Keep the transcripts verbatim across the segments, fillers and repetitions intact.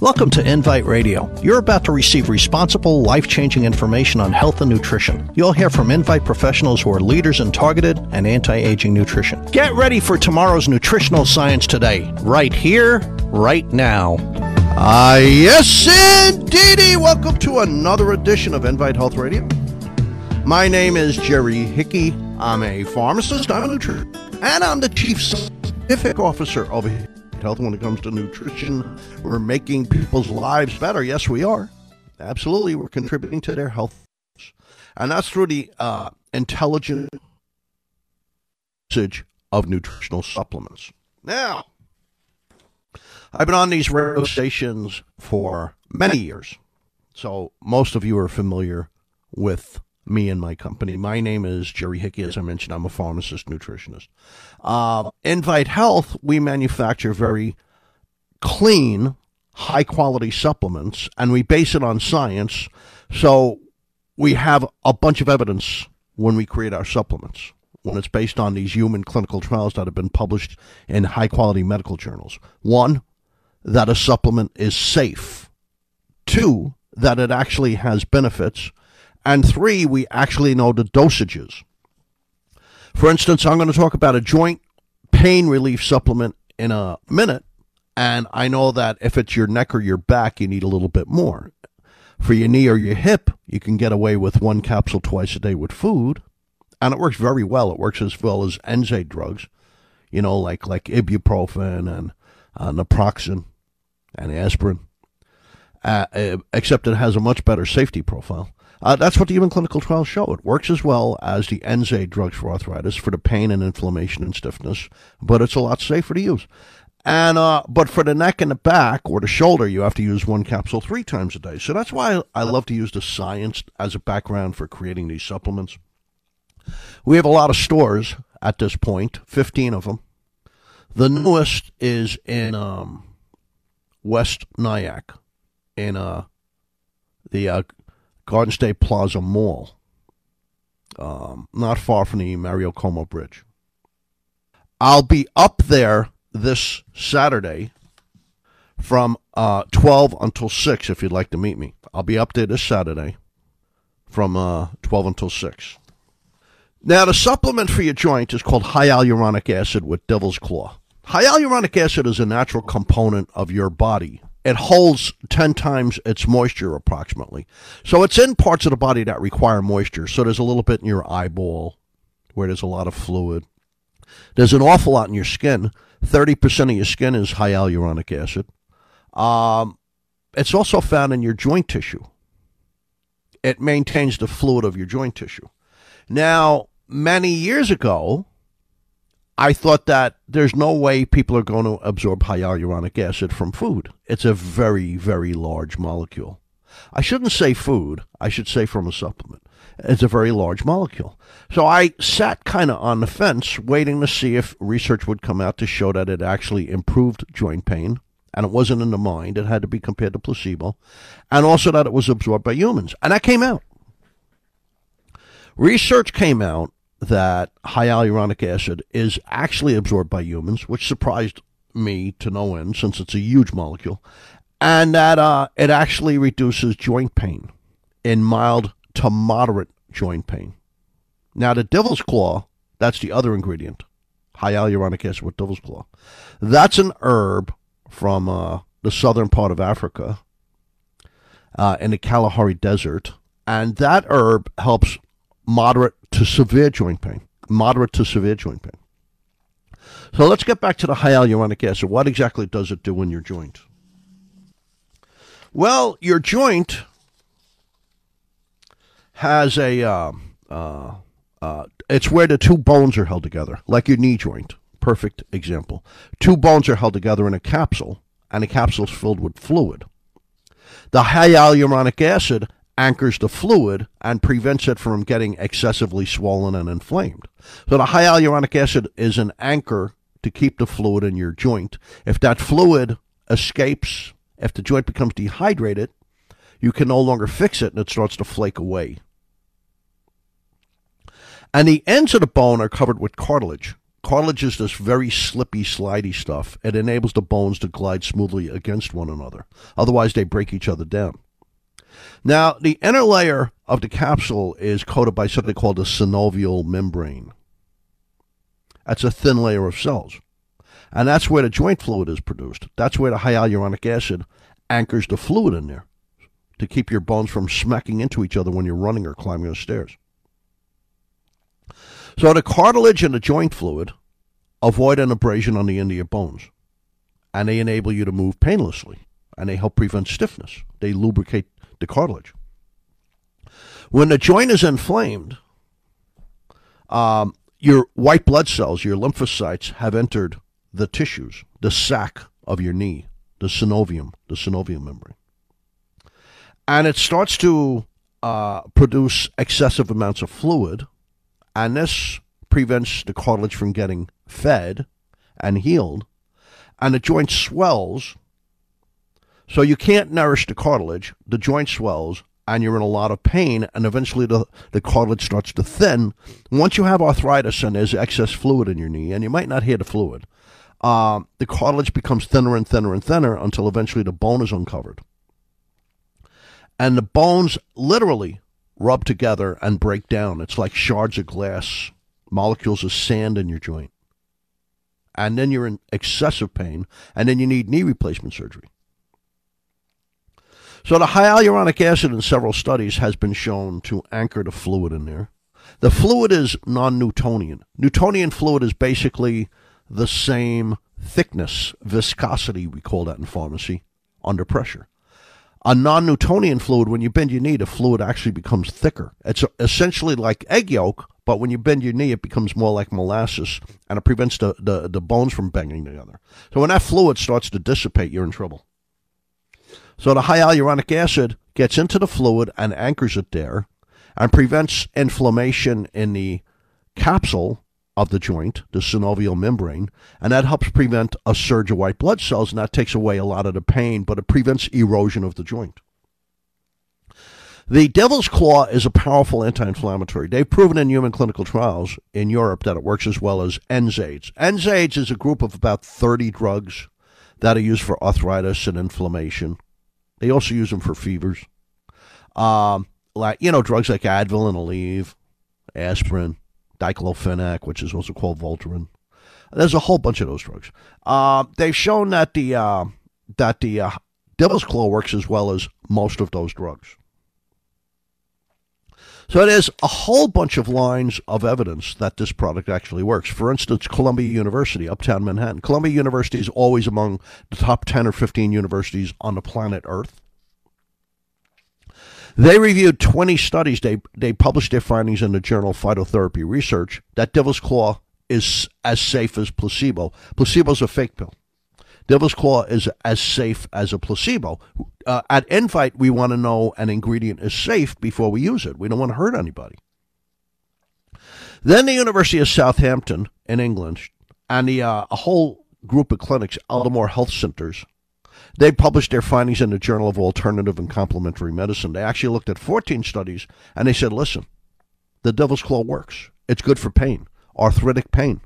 Welcome to Invite Radio. You're about to receive responsible, life-changing information on health and nutrition. You'll hear from Invite professionals who are leaders in targeted and anti-aging nutrition. Get ready for tomorrow's nutritional science today, right here, right now. Ah, uh, yes, indeedy. Welcome to another edition of Invite Health Radio. My name is Jerry Hickey. I'm a pharmacist, I'm a nutritionist, and I'm the chief scientific officer of health. When it comes to nutrition, we're making people's lives better. Yes, we are. Absolutely, we're contributing to their health. And that's through the uh, intelligent usage of nutritional supplements. Now, I've been on these radio stations for many years, so most of you are familiar with me and my company. My name is Jerry Hickey. As I mentioned, I'm a pharmacist nutritionist. Uh, Invite Health, we manufacture very clean, high-quality supplements, and we base it on science. So we have a bunch of evidence when we create our supplements, when it's based on these human clinical trials that have been published in high-quality medical journals. One, that a supplement is safe. Two, that it actually has benefits. And three, we actually know the dosages. For instance, I'm going to talk about a joint pain relief supplement in a minute, and I know that if it's your neck or your back, you need a little bit more. For your knee or your hip, you can get away with one capsule twice a day with food, and it works very well. It works as well as N SAID drugs, you know, like, like ibuprofen and uh, naproxen and aspirin, uh, except it has a much better safety profile. Uh, that's what the human clinical trials show. It works as well as the N SAID drugs for arthritis, for the pain and inflammation and stiffness, but it's a lot safer to use. And uh, but for the neck and the back or the shoulder, you have to use one capsule three times a day. So that's why I love to use the science as a background for creating these supplements. We have a lot of stores at this point, fifteen of them. The newest is in um, West Nyack, in uh, the uh, Garden State Plaza Mall, um, not far from the Mario Como Bridge. I'll be up there this Saturday from uh, twelve until six if you'd like to meet me. I'll be up there this Saturday from uh, twelve until six. Now, the supplement for your joint is called hyaluronic acid with devil's claw. Hyaluronic acid is a natural component of your body. It holds ten times its moisture approximately. So it's in parts of the body that require moisture. So there's a little bit in your eyeball where there's a lot of fluid. There's an awful lot in your skin. thirty percent of your skin is hyaluronic acid. Um, it's also found in your joint tissue. It maintains the fluid of your joint tissue. Now, many years ago, I thought that there's no way people are going to absorb hyaluronic acid from food. It's a very, very large molecule. I shouldn't say food. I should say from a supplement. It's a very large molecule. So I sat kind of on the fence waiting to see if research would come out to show that it actually improved joint pain. And it wasn't in the mind. It had to be compared to placebo. And also that it was absorbed by humans. And that came out. Research came out that hyaluronic acid is actually absorbed by humans, which surprised me to no end since it's a huge molecule, and that uh, it actually reduces joint pain in mild to moderate joint pain. Now, the devil's claw, that's the other ingredient, hyaluronic acid with devil's claw. That's an herb from uh, the southern part of Africa uh, in the Kalahari Desert, and that herb helps moderate to severe joint pain. Moderate to severe joint pain. So let's get back to the hyaluronic acid. What exactly does it do in your joint? Well, your joint has a, uh, uh, uh, it's where the two bones are held together, like your knee joint. Perfect example. Two bones are held together in a capsule, and the capsule is filled with fluid. The hyaluronic acid anchors the fluid and prevents it from getting excessively swollen and inflamed. So the hyaluronic acid is an anchor to keep the fluid in your joint. If that fluid escapes, if the joint becomes dehydrated, you can no longer fix it and it starts to flake away. And the ends of the bone are covered with cartilage. Cartilage is this very slippy, slidey stuff. It enables the bones to glide smoothly against one another. Otherwise, they break each other down. Now, the inner layer of the capsule is coated by something called the synovial membrane. That's a thin layer of cells. And that's where the joint fluid is produced. That's where the hyaluronic acid anchors the fluid in there to keep your bones from smacking into each other when you're running or climbing the stairs. So the cartilage and the joint fluid avoid an abrasion on the end of your bones, and they enable you to move painlessly, and they help prevent stiffness. They lubricate the cartilage. When the joint is inflamed, um, your white blood cells, your lymphocytes, have entered the tissues, the sac of your knee, the synovium, the synovial membrane. And it starts to uh, produce excessive amounts of fluid, and this prevents the cartilage from getting fed and healed, and the joint swells. So you can't nourish the cartilage, the joint swells, and you're in a lot of pain, and eventually the, the cartilage starts to thin. Once you have arthritis and there's excess fluid in your knee, and you might not hear the fluid, uh, the cartilage becomes thinner and thinner and thinner until eventually the bone is uncovered. And the bones literally rub together and break down. It's like shards of glass, molecules of sand in your joint. And then you're in excessive pain, and then you need knee replacement surgery. So the hyaluronic acid in several studies has been shown to anchor the fluid in there. The fluid is non-Newtonian. Newtonian fluid is basically the same thickness, viscosity, we call that in pharmacy, under pressure. A non-Newtonian fluid, when you bend your knee, the fluid actually becomes thicker. It's essentially like egg yolk, but when you bend your knee, it becomes more like molasses, and it prevents the, the, the bones from banging together. So when that fluid starts to dissipate, you're in trouble. So the hyaluronic acid gets into the fluid and anchors it there and prevents inflammation in the capsule of the joint, the synovial membrane, and that helps prevent a surge of white blood cells, and that takes away a lot of the pain, but it prevents erosion of the joint. The devil's claw is a powerful anti-inflammatory. They've proven in human clinical trials in Europe that it works as well as N SAIDs. N SAIDs is a group of about thirty drugs that are used for arthritis and inflammation. They also use them for fevers. Um, like, you know, drugs like Advil and Aleve, aspirin, diclofenac, which is also called Voltaren. There's a whole bunch of those drugs. Uh, they've shown that the uh, that the uh, devil's claw works as well as most of those drugs. So there's a whole bunch of lines of evidence that this product actually works. For instance, Columbia University, uptown Manhattan. Columbia University is always among the top ten or fifteen universities on the planet Earth. They reviewed twenty studies. They, they published their findings in the journal Phytotherapy Research that devil's claw is as safe as placebo. Placebo's a fake pill. Devil's claw is as safe as a placebo. Uh, at Invite, we want to know an ingredient is safe before we use it. We don't want to hurt anybody. Then the University of Southampton in England and the, uh, a whole group of clinics, Aldermore Health Centers, they published their findings in the Journal of Alternative and Complementary Medicine. They actually looked at fourteen studies, and they said, listen, the devil's claw works. It's good for pain, arthritic pain.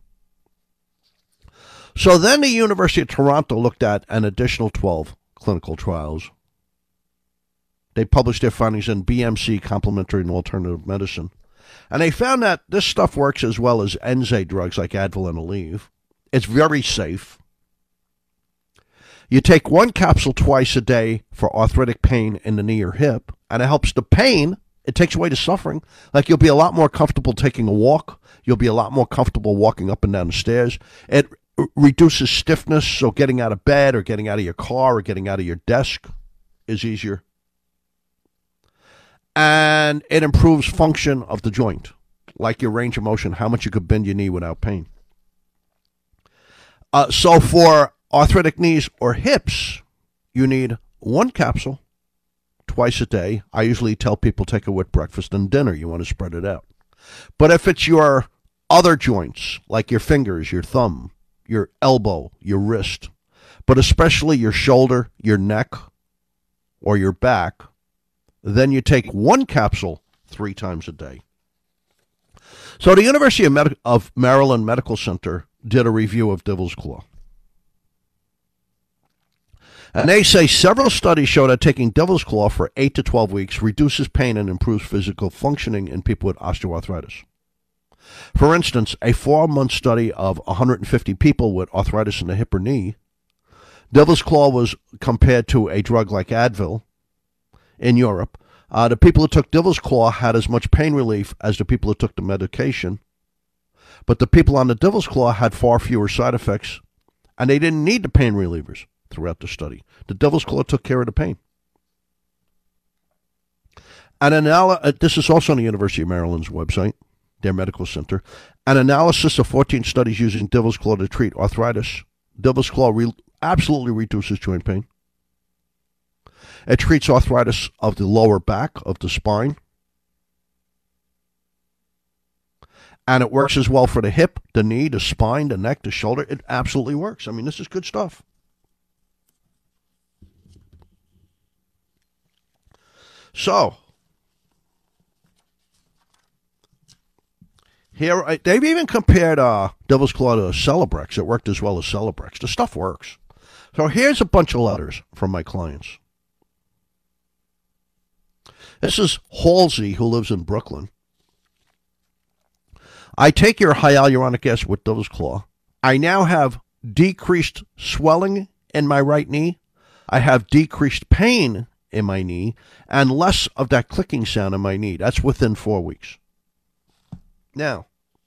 So then the University of Toronto looked at an additional twelve clinical trials. They published their findings in B M C, Complementary and Alternative Medicine. And they found that this stuff works as well as N SAID drugs like Advil and Aleve. It's very safe. You take one capsule twice a day for arthritic pain in the knee or hip, and it helps the pain. It takes away the suffering. Like, you'll be a lot more comfortable taking a walk. You'll be a lot more comfortable walking up and down the stairs. It reduces stiffness, so getting out of bed or getting out of your car or getting out of your desk is easier. And it improves function of the joint, like your range of motion, how much you could bend your knee without pain. Uh, so for arthritic knees or hips, you need one capsule twice a day. I usually tell people take it with breakfast and dinner. You want to spread it out. But if it's your other joints, like your fingers, your thumb, your elbow, your wrist, but especially your shoulder, your neck, or your back, then you take one capsule three times a day. So the University of, Medi- of Maryland Medical Center did a review of Devil's Claw. And they say several studies show that taking Devil's Claw for eight to twelve weeks reduces pain and improves physical functioning in people with osteoarthritis. For instance, a four-month study of one hundred fifty people with arthritis in the hip or knee, Devil's Claw was compared to a drug like Advil in Europe. Uh, the people who took Devil's Claw had as much pain relief as the people who took the medication, but the people on the Devil's Claw had far fewer side effects, and they didn't need the pain relievers throughout the study. The Devil's Claw took care of the pain. An anal- uh, this is also on the University of Maryland's website, their medical center. An analysis of fourteen studies using Devil's Claw to treat arthritis. Devil's Claw re- absolutely reduces joint pain. It treats arthritis of the lower back, of the spine. And it works as well for the hip, the knee, the spine, the neck, the shoulder. It absolutely works. I mean, this is good stuff. So, here, they've even compared uh, Devil's Claw to Celebrex. It worked as well as Celebrex. The stuff works. So here's a bunch of letters from my clients. This is Halsey, who lives in Brooklyn. I take your hyaluronic acid with Devil's Claw. I now have decreased swelling in my right knee. I have decreased pain in my knee and less of that clicking sound in my knee. That's within four weeks. Now,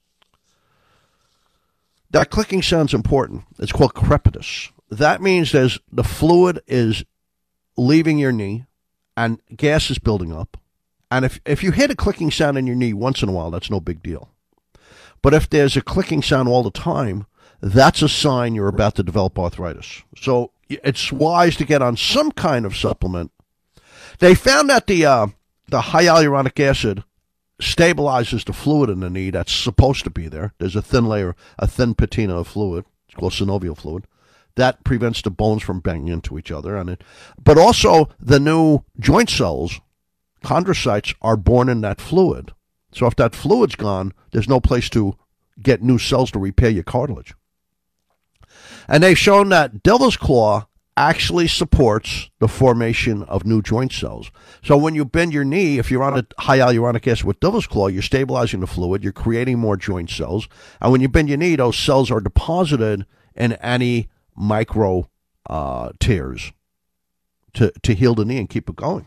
that clicking sound's important. It's called crepitus. That means there's the fluid is leaving your knee and gas is building up. And if, if you hit a clicking sound in your knee once in a while, that's no big deal. But if there's a clicking sound all the time, that's a sign you're about to develop arthritis. So it's wise to get on some kind of supplement. They found that the uh, the hyaluronic acid stabilizes the fluid in the knee that's supposed to be there. There's a thin layer, a thin patina of fluid. It's called synovial fluid. That prevents the bones from banging into each other. And it, but also the new joint cells, chondrocytes, are born in that fluid. So if that fluid's gone, there's no place to get new cells to repair your cartilage. And they've shown that Devil's Claw actually supports the formation of new joint cells. So when you bend your knee, if you're on a hyaluronic acid with Devil's Claw, you're stabilizing the fluid, you're creating more joint cells. And when you bend your knee, those cells are deposited in any micro uh, tears to, to heal the knee and keep it going.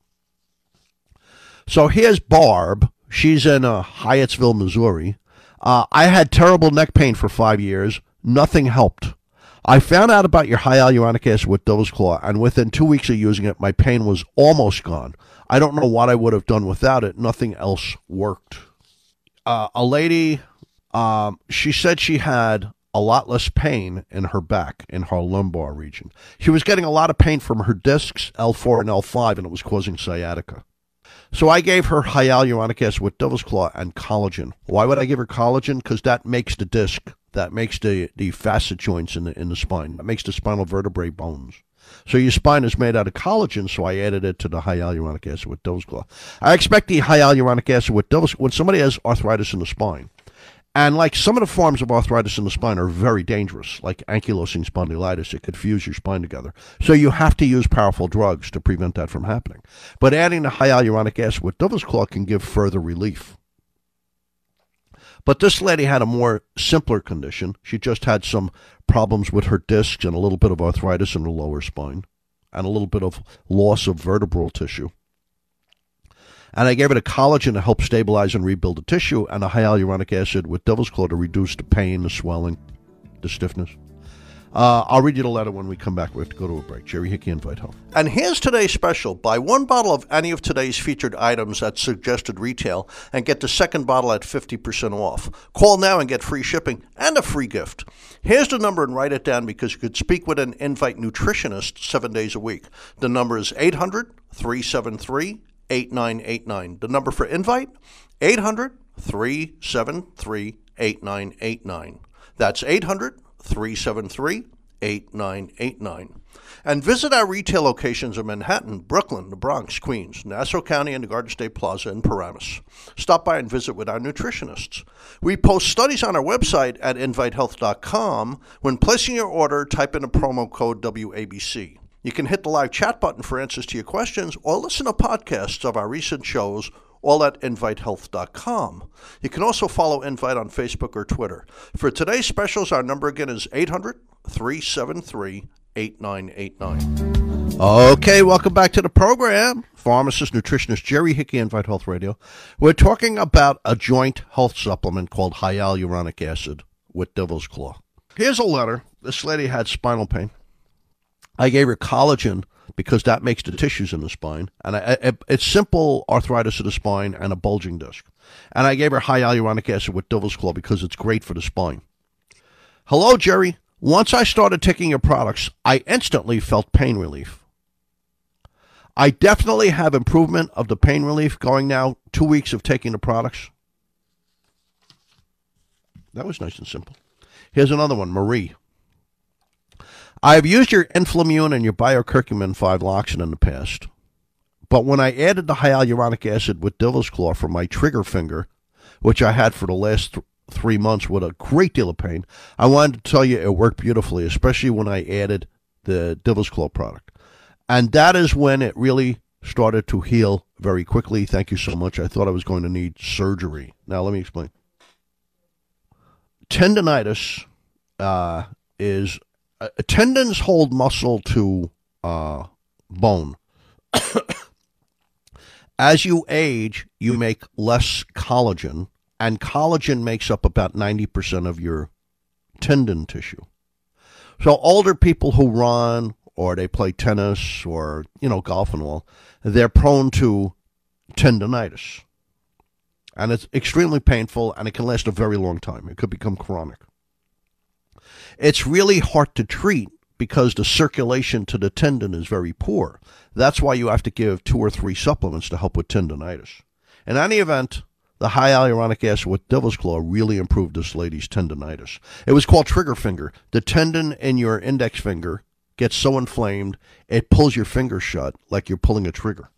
So here's Barb. She's in uh, Hyattsville, Missouri. Uh, I had terrible neck pain for five years. Nothing helped. I found out about your hyaluronic acid with Devil's Claw, and within two weeks of using it, my pain was almost gone. I don't know what I would have done without it. Nothing else worked. Uh, a lady, um, she said she had a lot less pain in her back, in her lumbar region. She was getting a lot of pain from her discs, L four and L five, and it was causing sciatica. So I gave her hyaluronic acid with Devil's Claw and collagen. Why would I give her collagen? Because that makes the disc, that makes the, the facet joints in the in the spine, that makes the spinal vertebrae bones. So your spine is made out of collagen, so I added it to the hyaluronic acid with Devil's Claw. I expect the hyaluronic acid with Devil's Claw, when somebody has arthritis in the spine, and like some of the forms of arthritis in the spine are very dangerous, like ankylosing spondylitis. It could fuse your spine together. So you have to use powerful drugs to prevent that from happening. But adding the hyaluronic acid with Devil's Claw can give further relief. But this lady had a more simpler condition. She just had some problems with her discs and a little bit of arthritis in the lower spine and a little bit of loss of vertebral tissue. And I gave it a collagen to help stabilize and rebuild the tissue, and a hyaluronic acid with Devil's Claw to reduce the pain, the swelling, the stiffness. Uh, I'll read you the letter when we come back. We have to go to a break. Jerry Hickey, Invite Health. And here's today's special. Buy one bottle of any of today's featured items at suggested retail and get the second bottle at fifty percent off. Call now and get free shipping and a free gift. Here's the number, and write it down because you could speak with an Invite nutritionist seven days a week. The number is eight hundred, three seven three, eight nine eight nine. The number for Invite, eight hundred, three seven three, eight nine eight nine. That's eight hundred, three seven three, eight nine eight nine. And visit our retail locations in Manhattan, Brooklyn, the Bronx, Queens, Nassau County, and the Garden State Plaza in Paramus. Stop by and visit with our nutritionists. We post studies on our website at invite health dot com. When placing your order, type in the promo code W A B C. You can hit the live chat button for answers to your questions or listen to podcasts of our recent shows, all at invite health dot com. You can also follow Invite on Facebook or Twitter. For today's specials, our number again is eight hundred, three seven three, eight nine eight nine. Okay, welcome back to the program. Pharmacist, nutritionist Jerry Hickey, Invite Health Radio. We're talking about a joint health supplement called hyaluronic acid with Devil's Claw. Here's a letter. This lady had spinal pain. I gave her collagen because that makes the tissues in the spine. And I, I, it's simple arthritis of the spine and a bulging disc. And I gave her hyaluronic acid with Devil's Claw because it's great for the spine. Hello, Jerry. Once I started taking your products, I instantly felt pain relief. I definitely have improvement of the pain relief going now two weeks of taking the products. That was nice and simple. Here's another one, Marie. I have used your Inflamune and your Biocurcumin five Loxin in the past, but when I added the hyaluronic acid with Devil's Claw for my trigger finger, which I had for the last th- three months with a great deal of pain, I wanted to tell you it worked beautifully, especially when I added the Devil's Claw product. And that is when it really started to heal very quickly. Thank you so much. I thought I was going to need surgery. Now, let me explain. Tendinitis uh, is... Uh, tendons hold muscle to uh, bone. As you age, you make less collagen, and collagen makes up about ninety percent of your tendon tissue. So older people who run, or they play tennis, or, you know, golf and all, they're prone to tendinitis. And it's extremely painful, and it can last a very long time. It could become chronic. It's really hard to treat because the circulation to the tendon is very poor. That's why you have to give two or three supplements to help with tendinitis. In any event, the hyaluronic acid with Devil's Claw really improved this lady's tendinitis. It was called trigger finger. The tendon in your index finger gets so inflamed, it pulls your finger shut like you're pulling a trigger.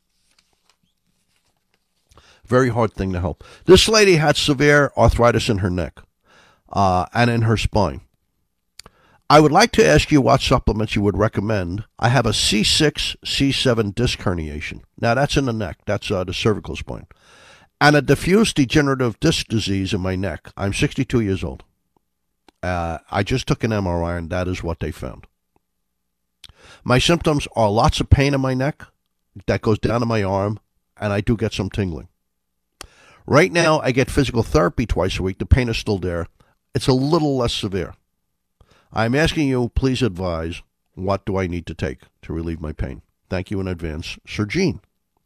Very hard thing to help. This lady had severe arthritis in her neck uh, and in her spine. I would like to ask you what supplements you would recommend. I have a C six, C seven disc herniation. Now, that's in the neck. That's uh, the cervical spine. And a diffuse degenerative disc disease in my neck. I'm sixty-two years old. Uh, I just took an M R I, and that is what they found. My symptoms are lots of pain in my neck that goes down to my arm, and I do get some tingling. Right now, I get physical therapy twice a week. The pain is still there. It's a little less severe. I'm asking you, please advise, what do I need to take to relieve my pain? Thank you in advance, Sir Gene.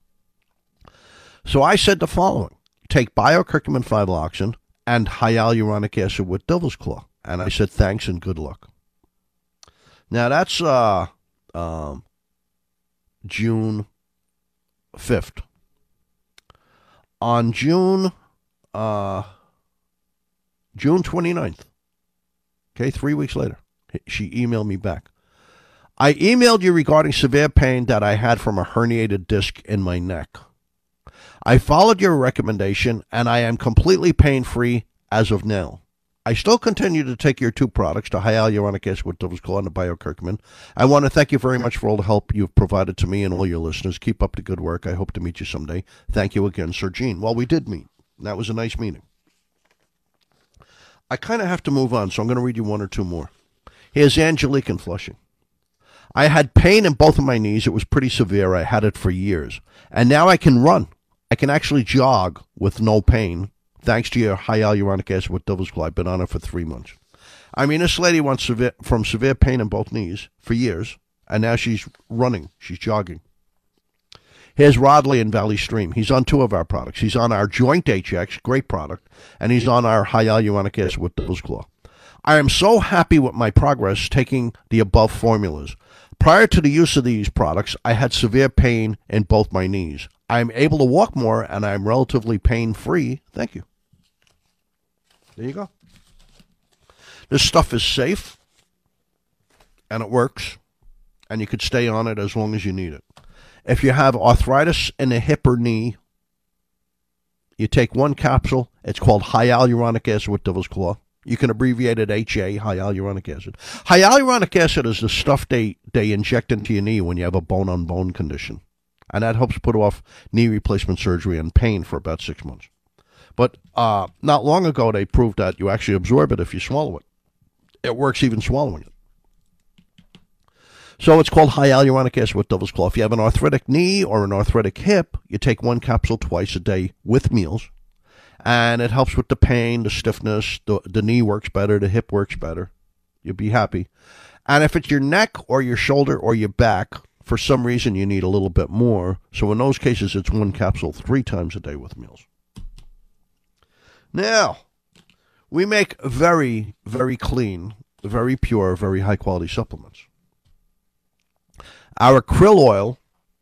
So I said the following. Take Biocurcumin five Loxin and hyaluronic acid with Devil's Claw. And I said thanks and good luck. Now that's uh, um, June fifth. On June, uh, June twenty-ninth, okay, three weeks later, she emailed me back. I emailed you regarding severe pain that I had from a herniated disc in my neck. I followed your recommendation, and I am completely pain-free as of now. I still continue to take your two products, the hyaluronic acid with Devil's Claw and the Biocurcumin. I want to thank you very much for all the help you've provided to me and all your listeners. Keep up the good work. I hope to meet you someday. Thank you again, Sir Gene. Well, we did meet. That was a nice meeting. I kind of have to move on, so I'm going to read you one or two more. Here's Angelique in Flushing. I had pain in both of my knees. It was pretty severe. I had it for years. And now I can run. I can actually jog with no pain, thanks to your hyaluronic acid with Devil's Claw. I've been on it for three months. I mean, this lady went severe, from severe pain in both knees for years, and now she's running. She's jogging. Here's Rodley in Valley Stream. He's on two of our products. He's on our Joint H X, great product, and he's on our hyaluronic acid with Devil's Claw. I am so happy with my progress taking the above formulas. Prior to the use of these products, I had severe pain in both my knees. I am able to walk more, and I am relatively pain-free. Thank you. There you go. This stuff is safe, and it works. and you could stay on it as long as you need it. If you have arthritis in the hip or knee, you take one capsule. It's called hyaluronic acid with devil's claw. You can abbreviate it H A, hyaluronic acid. Hyaluronic acid is the stuff they, they inject into your knee when you have a bone-on-bone condition. And that helps put off knee replacement surgery and pain for about six months. But uh, not long ago, they proved that you actually absorb it if you swallow it. It works even swallowing it. So it's called hyaluronic acid with devil's claw. If you have an arthritic knee or an arthritic hip, you take one capsule twice a day with meals. And it helps with the pain, the stiffness, the, the knee works better, the hip works better. You'll be happy. And if it's your neck or your shoulder or your back, for some reason you need a little bit more. So in those cases, it's one capsule three times a day with meals. Now, we make very, very clean, very pure, very high-quality supplements. Our krill oil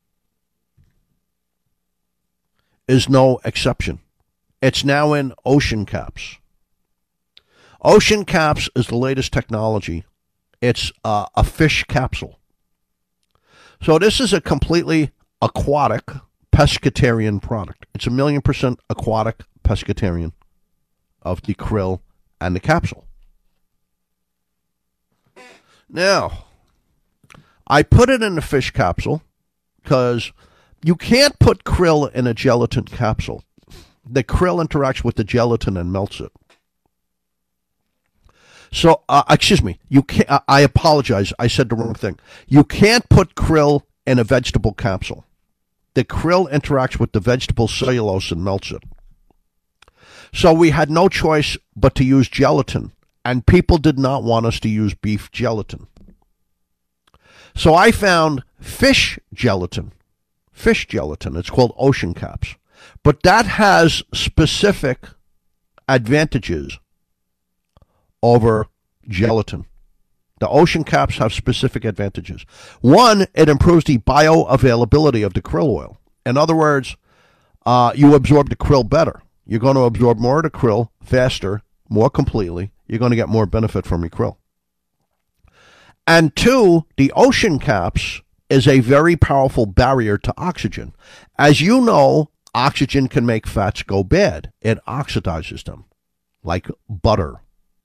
is no exception. It's now in Ocean Caps. Ocean Caps is the latest technology. It's uh, a fish capsule. So this is a completely aquatic pescatarian product. It's a million percent aquatic pescatarian of the krill and the capsule. Now, I put it in the fish capsule because you can't put krill in a gelatin capsule. The krill interacts with the gelatin and melts it. So, uh, excuse me, you can't, uh, I apologize, I said the wrong thing. You can't put krill in a vegetable capsule. The krill interacts with the vegetable cellulose and melts it. So we had no choice but to use gelatin, and people did not want us to use beef gelatin. So I found fish gelatin, fish gelatin, it's called Ocean Caps. But that has specific advantages over gelatin. The Ocean Caps have specific advantages. One, it improves the bioavailability of the krill oil. In other words, uh, you absorb the krill better. You're going to absorb more of the krill faster, more completely. You're going to get more benefit from your krill. And two, the Ocean Caps is a very powerful barrier to oxygen. As you know, oxygen can make fats go bad. It oxidizes them, like butter.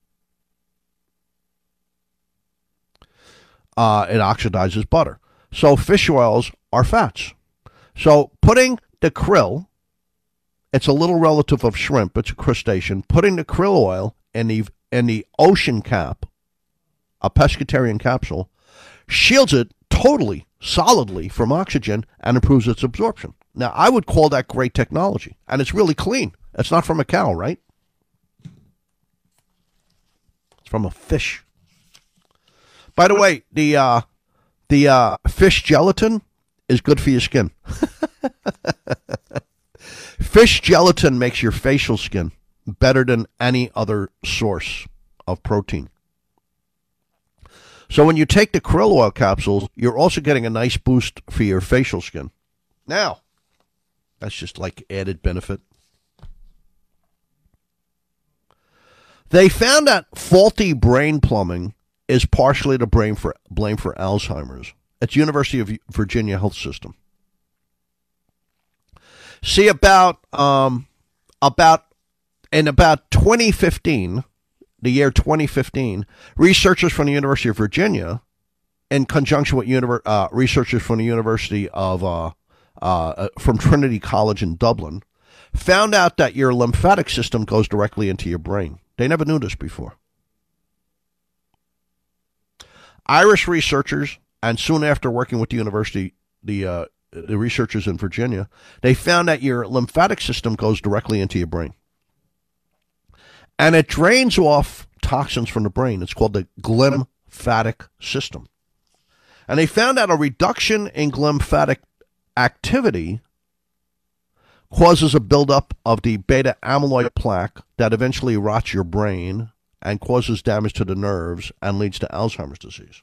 Uh, it oxidizes butter. So fish oils are fats. So putting the krill, it's a little relative of shrimp, it's a crustacean, putting the krill oil in the, in the Ocean Cap, a pescatarian capsule, shields it totally, solidly from oxygen and improves its absorption. Now, I would call that great technology, and it's really clean. It's not from a cow, right? It's from a fish. By the way, the uh, the uh, fish gelatin is good for your skin. Fish gelatin makes your facial skin better than any other source of protein. So when you take the krill oil capsules, you're also getting a nice boost for your facial skin. Now, that's just like added benefit. They found that faulty brain plumbing is partially to blame for, blame for Alzheimer's. It's University of Virginia Health System. See, about um, about in about twenty fifteen, the year twenty fifteen, researchers from the University of Virginia, in conjunction with univer- uh, researchers from the University of uh, uh, from Trinity College in Dublin, found out that your lymphatic system goes directly into your brain. They never knew this before. Irish researchers, and soon after working with the university, the uh, the researchers in Virginia, they found that your lymphatic system goes directly into your brain. And it drains off toxins from the brain. It's called the glymphatic system. And they found that a reduction in glymphatic activity causes a buildup of the beta amyloid plaque that eventually rots your brain and causes damage to the nerves and leads to Alzheimer's disease.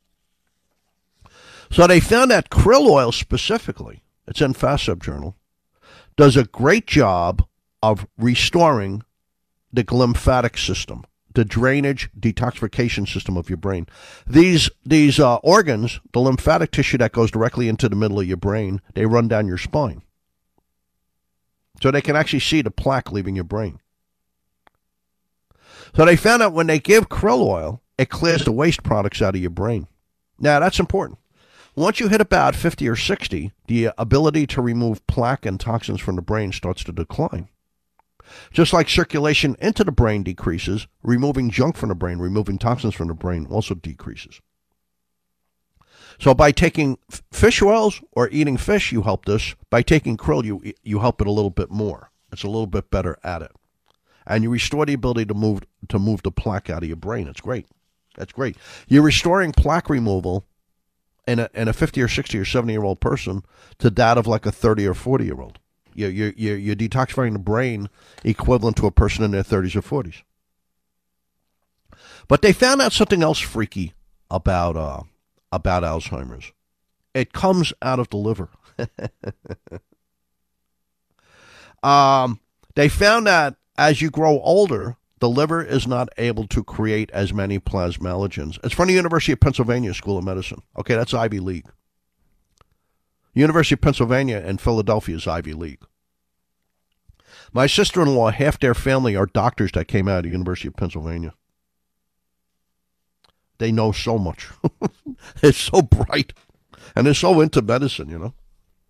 So they found that krill oil specifically, it's in FASEB Journal, does a great job of restoring the glymphatic system, the drainage detoxification system of your brain. These these uh, organs, the lymphatic tissue that goes directly into the middle of your brain, they run down your spine. So they can actually see the plaque leaving your brain. So they found out when they give krill oil, it clears the waste products out of your brain. Now, that's important. Once you hit about fifty or sixty, the ability to remove plaque and toxins from the brain starts to decline. Just like circulation into the brain decreases, removing junk from the brain, removing toxins from the brain also decreases. So by taking f- fish oils or eating fish, you help this. By taking krill, you you help it a little bit more. It's a little bit better at it. And you restore the ability to move to move the plaque out of your brain. It's great. That's great. You're restoring plaque removal in a, in a fifty or sixty or seventy-year-old person to that of like a thirty or forty-year-old. You're, you're, you're detoxifying the brain equivalent to a person in their thirties or forties. But they found out something else freaky about uh, about Alzheimer's. It comes out of the liver. um, they found that as you grow older, the liver is not able to create as many plasmalogens. It's from the University of Pennsylvania School of Medicine. Okay, that's Ivy League. University of Pennsylvania and Philadelphia is Ivy League. My sister-in-law, half their family are doctors that came out of the University of Pennsylvania. They know so much. They're so bright. And they're so into medicine, you know.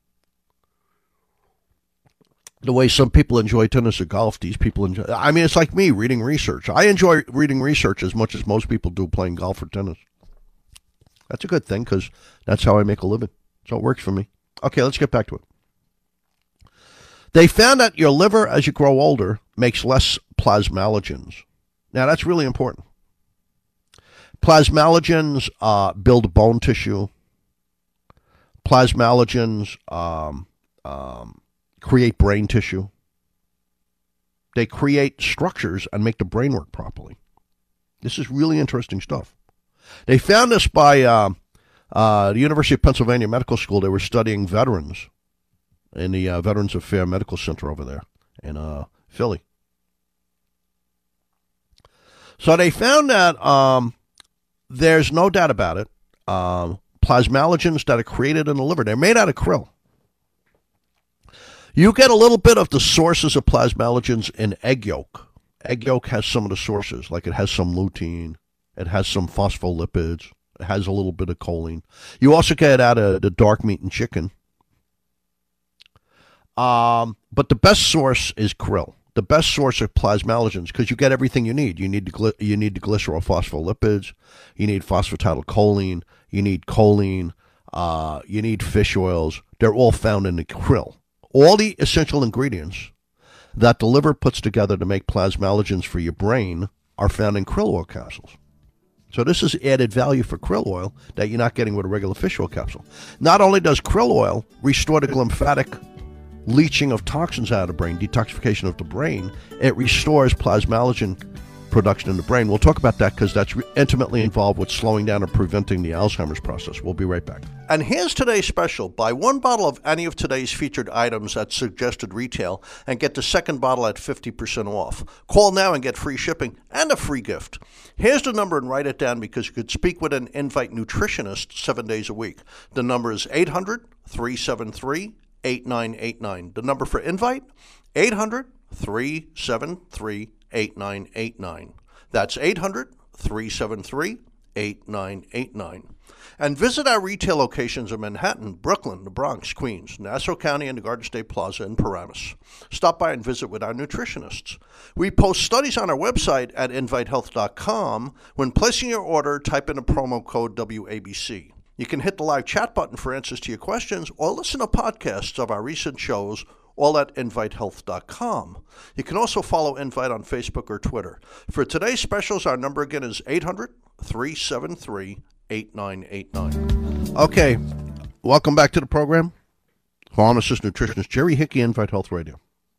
The way some people enjoy tennis or golf, these people enjoy... I mean, it's like me reading research. I enjoy reading research as much as most people do playing golf or tennis. That's a good thing because that's how I make a living. So it works for me. Okay, let's get back to it. They found that your liver, as you grow older, makes less plasmalogens. Now, that's really important. Plasmalogens uh, build bone tissue. Plasmalogens um, um, create brain tissue. They create structures and make the brain work properly. This is really interesting stuff. They found this by... Uh, Uh, the University of Pennsylvania Medical School. They were studying veterans in the uh, Veterans Affairs Medical Center over there in uh, Philly. So they found that um, there's no doubt about it. Um, plasmalogens that are created in the liver, they're made out of krill. You get a little bit of the sources of plasmalogens in egg yolk. Egg yolk has some of the sources, like it has some lutein, it has some phospholipids. It has a little bit of choline. You also get it out of the dark meat and chicken. Um, but the best source is krill. The best source of plasmalogens because you get everything you need. You need the gly- you need the glycerol phospholipids. You need phosphatidylcholine. You need choline. Uh, you need fish oils. They're all found in the krill. All the essential ingredients that the liver puts together to make plasmalogens for your brain are found in krill oil capsules. So this is added value for krill oil that you're not getting with a regular fish oil capsule. Not only does krill oil restore the lymphatic leaching of toxins out of the brain, detoxification of the brain, it restores plasmalogen production in the brain. We'll talk about that because that's intimately involved with slowing down or preventing the Alzheimer's process. We'll be right back. And here's today's special. Buy one bottle of any of today's featured items at suggested retail and get the second bottle at fifty percent off. Call now and get free shipping and a free gift. Here's the number and write it down because you could speak with an Invite nutritionist seven days a week. The number is eight hundred, three seven three, eight nine eight nine. The number for Invite, eight hundred, three seven three, eight nine eight nine. That's eight hundred, three seven three, eight nine eight nine. And visit our retail locations in Manhattan, Brooklyn, the Bronx, Queens, Nassau County, and the Garden State Plaza in Paramus. Stop by and visit with our nutritionists. We post studies on our website at invite health dot com. When placing your order, type in a promo code W A B C. You can hit the live chat button for answers to your questions or listen to podcasts of our recent shows, all at invite health dot com. You can also follow Invite on Facebook or Twitter. For today's specials, our number again is eight hundred, three seven three, eight nine eight nine. Okay, welcome back to the program. Pharmacist, nutritionist Jerry Hickey, Invite Health Radio.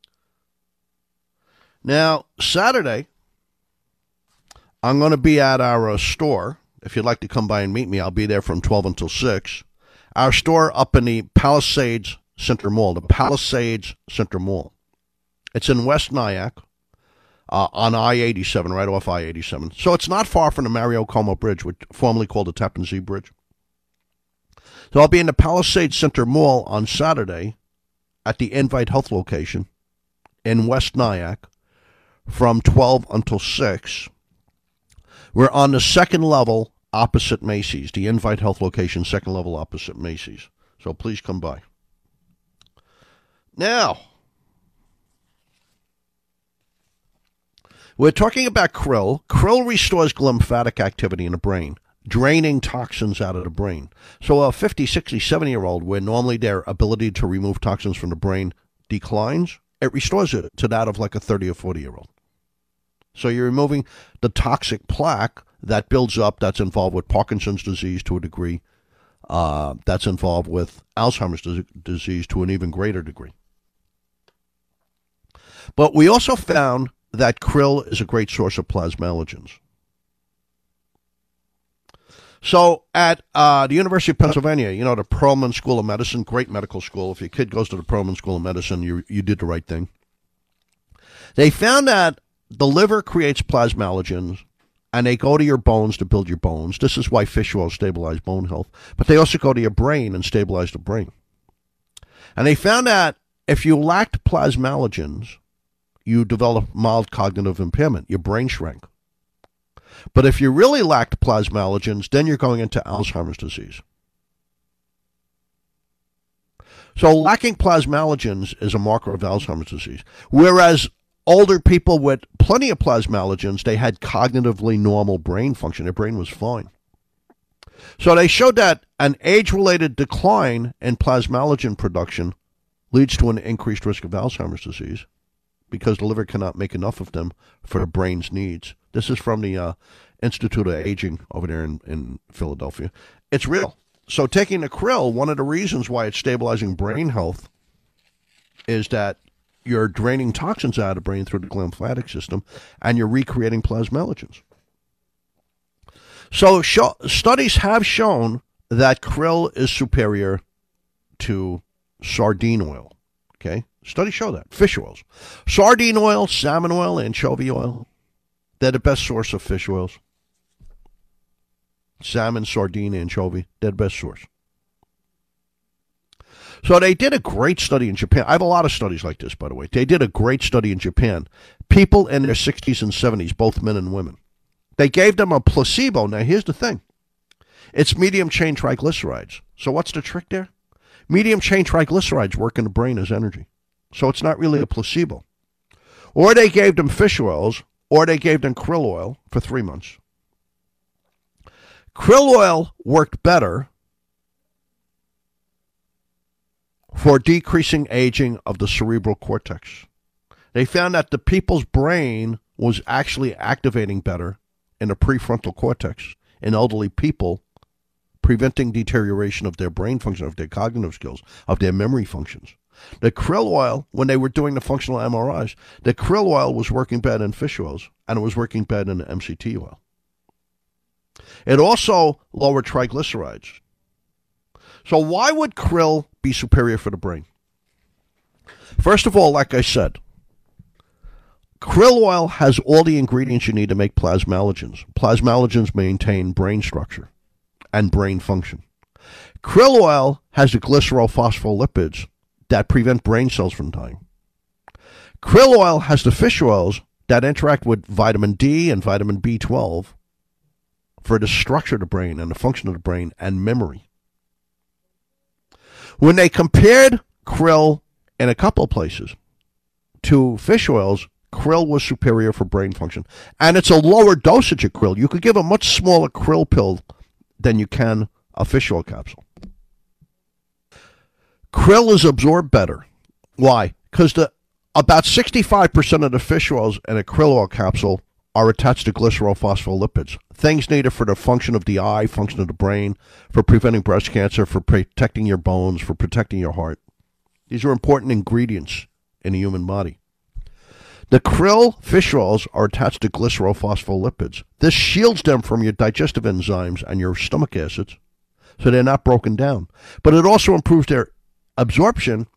Now, Saturday, I'm going to be at our uh, store. If you'd like to come by and meet me, I'll be there from twelve until six. Our store up in the Palisades Center Mall, the Palisades Center Mall. It's in West Nyack. uh, on I eighty-seven, right off I eighty-seven. So it's not far from the Mario Como Bridge, which formerly called the Tappan Zee Bridge. So I'll be in the Palisades Center Mall on Saturday at the Invite Health location in West Nyack from twelve until six. We're on the second level opposite Macy's, the Invite Health location, second level opposite Macy's. So please come by. Now, we're talking about krill. Krill restores glymphatic activity in the brain, draining toxins out of the brain. So a fifty, sixty, seventy-year-old, where normally their ability to remove toxins from the brain declines, it restores it to that of like a thirty or forty-year-old. So you're removing the toxic plaque that builds up, that's involved with Parkinson's disease to a degree, uh, that's involved with Alzheimer's disease to an even greater degree. But we also found that krill is a great source of plasmalogens. So at uh, the University of Pennsylvania, you know, the Perelman School of Medicine, great medical school. If your kid goes to the Perelman School of Medicine, you you did the right thing. They found that the liver creates plasmalogens, and they go to your bones to build your bones. This is why fish oil stabilize bone health. But they also go to your brain and stabilize the brain. And they found that if you lacked plasmalogens, you develop mild cognitive impairment. Your brain shrank. But if you really lacked plasmalogens, then you're going into Alzheimer's disease. So lacking plasmalogens is a marker of Alzheimer's disease. Whereas older people with plenty of plasmalogens, they had cognitively normal brain function. Their brain was fine. So they showed that an age-related decline in plasmalogen production leads to an increased risk of Alzheimer's disease because the liver cannot make enough of them for the brain's needs. This is from the uh, Institute of Aging over there in, in Philadelphia. It's real. So taking the krill, one of the reasons why it's stabilizing brain health is that you're draining toxins out of the brain through the glymphatic system, and you're recreating plasmalogens. So show, studies have shown that krill is superior to sardine oil. Okay? Studies show that. Fish oils. Sardine oil, salmon oil, anchovy oil. They're the best source of fish oils. Salmon, sardine, anchovy, they're the best source. So they did a great study in Japan. I have a lot of studies like this, by the way. They did a great study in Japan. People in their sixties and seventies, both men and women. They gave them a placebo. Now, here's the thing. It's medium-chain triglycerides. So what's the trick there? Medium-chain triglycerides work in the brain as energy. So it's not really a placebo. Or they gave them fish oils, or they gave them krill oil for three months. Krill oil worked better for decreasing aging of the cerebral cortex. They found that the people's brain was actually activating better in the prefrontal cortex in elderly people, preventing deterioration of their brain function, of their cognitive skills, of their memory functions. The krill oil, when they were doing the functional M R Is, the krill oil was working better in fish oils, and it was working better in the M C T oil. It also lowered triglycerides. So why would krill be superior for the brain? First of all, like I said, krill oil has all the ingredients you need to make plasmalogens. Plasmalogens maintain brain structure and brain function. Krill oil has the glycerophospholipids that prevent brain cells from dying. Krill oil has the fish oils that interact with vitamin D and vitamin B twelve for the structure of the brain and the function of the brain and memory. When they compared krill in a couple of places to fish oils, krill was superior for brain function. And it's a lower dosage of krill. You could give a much smaller krill pill than you can a fish oil capsule. Krill is absorbed better. Why? Because the about sixty-five percent of the fish oils in a krill oil capsule are attached to glycerophospholipids, things needed for the function of the eye, function of the brain, for preventing breast cancer, for protecting your bones, for protecting your heart. These are important ingredients in the human body. The krill fish oils are attached to glycerophospholipids. This shields them from your digestive enzymes and your stomach acids, so they're not broken down. But it also improves their absorption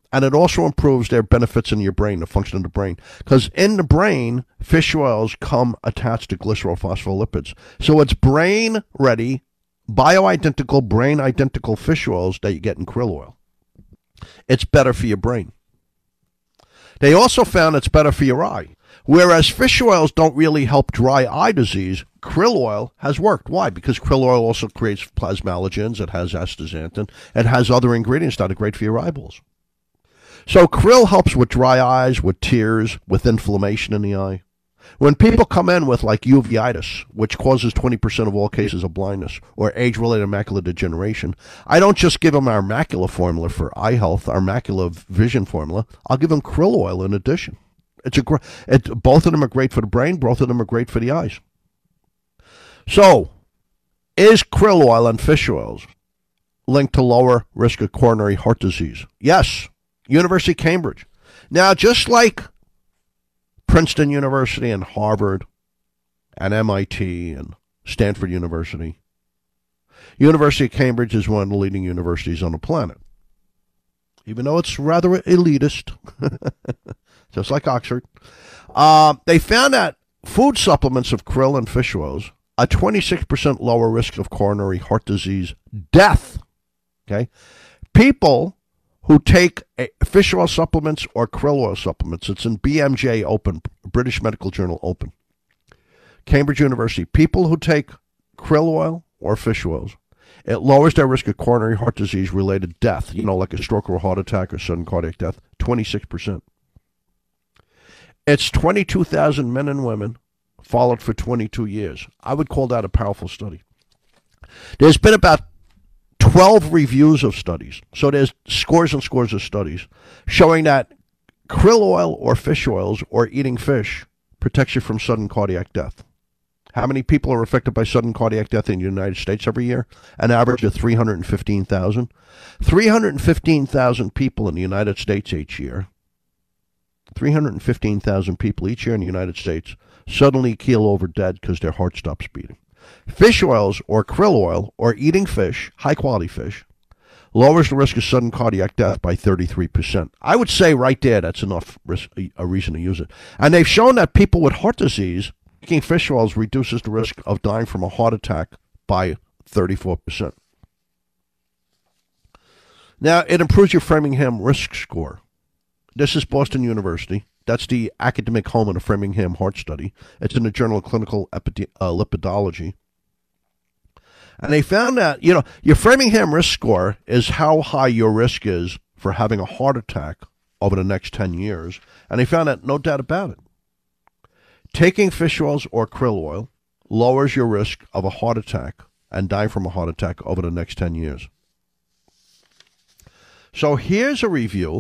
And it also improves their benefits in your brain, the function of the brain. Because in the brain, fish oils come attached to glycerophospholipids. So it's brain-ready, bioidentical, brain-identical fish oils that you get in krill oil. It's better for your brain. They also found it's better for your eye. Whereas fish oils don't really help dry eye disease, krill oil has worked. Why? Because krill oil also creates plasmalogens, it has astaxanthin, it has other ingredients that are great for your eyeballs. So krill helps with dry eyes, with tears, with inflammation in the eye. When people come in with like uveitis, which causes twenty percent of all cases of blindness, or age-related macular degeneration, I don't just give them our macula formula for eye health, our macula vision formula. I'll give them krill oil in addition. It's a gr- it, both of them are great for the brain, both of them are great for the eyes. So, is krill oil and fish oils linked to lower risk of coronary heart disease? Yes. University of Cambridge. Now, just like Princeton University and Harvard and M I T and Stanford University, University of Cambridge is one of the leading universities on the planet. Even though it's rather elitist, just like Oxford. Uh, they found that food supplements of krill and fish oils a twenty-six percent lower risk of coronary heart disease death. Okay, people who take fish oil supplements or krill oil supplements. It's in B M J Open, British Medical Journal Open. Cambridge University. People who take krill oil or fish oils, it lowers their risk of coronary heart disease related death, you know, like a stroke or a heart attack or sudden cardiac death, twenty-six percent. It's twenty-two thousand men and women followed for twenty-two years. I would call that a powerful study. There's been about twelve reviews of studies. So there's scores and scores of studies showing that krill oil or fish oils or eating fish protects you from sudden cardiac death. How many people are affected by sudden cardiac death in the United States every year? An average of three hundred fifteen thousand. three hundred fifteen thousand people in the United States each year. three hundred fifteen thousand people each year in the United States suddenly keel over dead because their heart stops beating. Fish oils or krill oil or eating fish, high-quality fish, lowers the risk of sudden cardiac death by thirty-three percent. I would say right there that's enough risk, a reason to use it. And they've shown that people with heart disease, taking fish oils reduces the risk of dying from a heart attack by thirty-four percent. Now, it improves your Framingham risk score. This is Boston University. That's the academic home of the Framingham Heart Study. It's in the Journal of Clinical Epide- uh, Lipidology. And they found that, you know, your Framingham risk score is how high your risk is for having a heart attack over the next ten years. And they found that, no doubt about it. Taking fish oils or krill oil lowers your risk of a heart attack and dying from a heart attack over the next ten years. So here's a review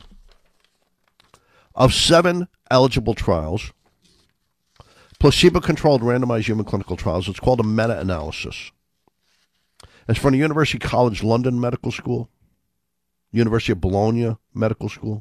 of seven eligible trials, placebo-controlled randomized human clinical trials. It's called a meta-analysis. It's from the University College London Medical School, University of Bologna Medical School,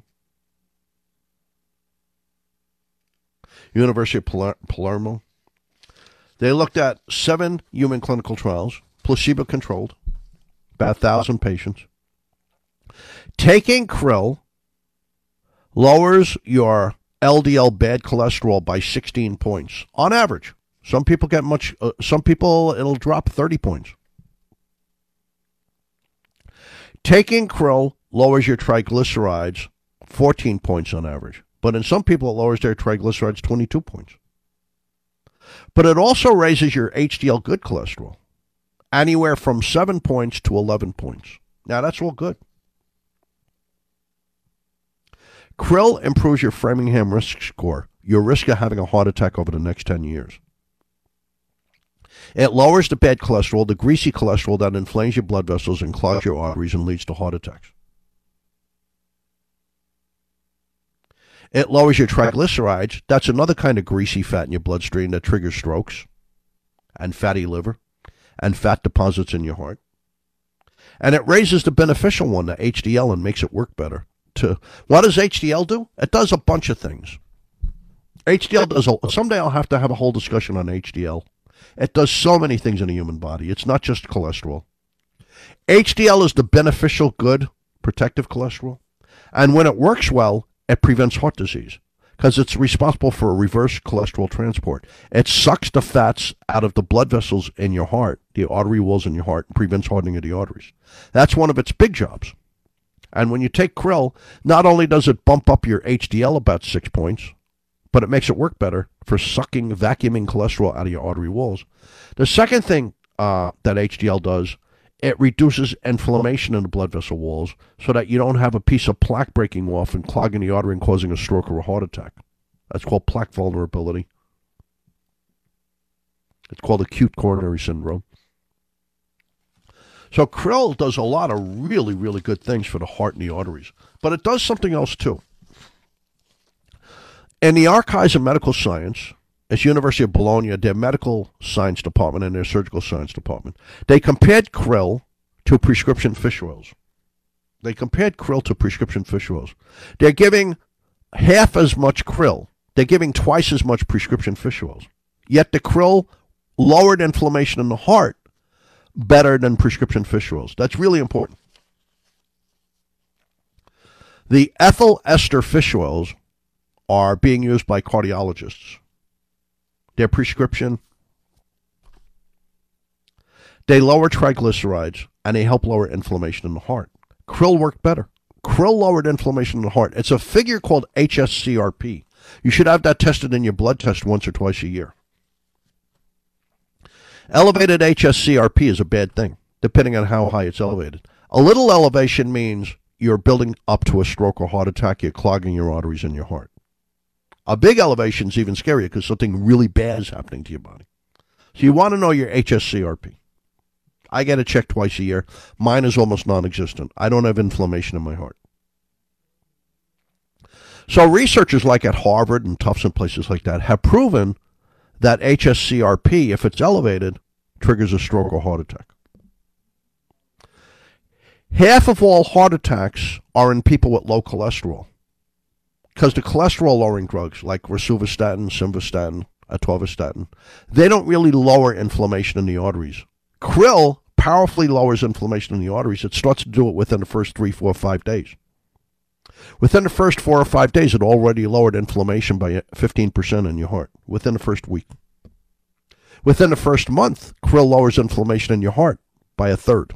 University of Paler- Palermo. They looked at seven human clinical trials, placebo-controlled, about one thousand patients. Taking krill lowers your L D L bad cholesterol by sixteen points on average. Some people get much, uh, some people it'll drop thirty points. Taking krill lowers your triglycerides fourteen points on average. But in some people, it lowers their triglycerides twenty-two points. But it also raises your H D L good cholesterol anywhere from seven points to eleven points. Now, that's all good. Krill improves your Framingham risk score, your risk of having a heart attack over the next ten years. It lowers the bad cholesterol, the greasy cholesterol that inflames your blood vessels and clogs your arteries and leads to heart attacks. It lowers your triglycerides. That's another kind of greasy fat in your bloodstream that triggers strokes and fatty liver and fat deposits in your heart. And it raises the beneficial one, the H D L, and makes it work better. To, what does H D L do? It does a bunch of things. H D L does, a, someday I'll have to have a whole discussion on H D L. It does so many things in the human body. It's not just cholesterol. H D L is the beneficial good protective cholesterol. And when it works well, it prevents heart disease because it's responsible for reverse cholesterol transport. It sucks the fats out of the blood vessels in your heart, the artery walls in your heart, and prevents hardening of the arteries. That's one of its big jobs. And when you take krill, not only does it bump up your H D L about six points, but it makes it work better for sucking, vacuuming cholesterol out of your artery walls. The second thing uh, that H D L does, it reduces inflammation in the blood vessel walls so that you don't have a piece of plaque breaking off and clogging the artery and causing a stroke or a heart attack. That's called plaque vulnerability. It's called acute coronary syndrome. So krill does a lot of really, really good things for the heart and the arteries. But it does something else too. In the Archives of Medical Science, it's University of Bologna, their medical science department and their surgical science department, they compared krill to prescription fish oils. They compared krill to prescription fish oils. They're giving half as much krill. They're giving twice as much prescription fish oils. Yet the krill lowered inflammation in the heart better than prescription fish oils. That's really important. The ethyl ester fish oils are being used by cardiologists. Their prescription, they lower triglycerides and they help lower inflammation in the heart. Krill worked better. Krill lowered inflammation in the heart. It's a figure called H S C R P. You should have that tested in your blood test once or twice a year. Elevated H S C R P is a bad thing, depending on how high it's elevated. A little elevation means you're building up to a stroke or heart attack. You're clogging your arteries in your heart. A big elevation is even scarier because something really bad is happening to your body. So you want to know your H S C R P. I get it checked twice a year. Mine is almost non-existent. I don't have inflammation in my heart. So researchers like at Harvard and Tufts and places like that have proven that H S C R P, if it's elevated, triggers a stroke or heart attack. Half of all heart attacks are in people with low cholesterol. Because the cholesterol-lowering drugs like rosuvastatin, simvastatin, atorvastatin, they don't really lower inflammation in the arteries. Krill powerfully lowers inflammation in the arteries. It starts to do it within the first three, four, five days. Within the first four or five days, it already lowered inflammation by fifteen percent in your heart, within the first week. Within the first month, krill lowers inflammation in your heart by a third.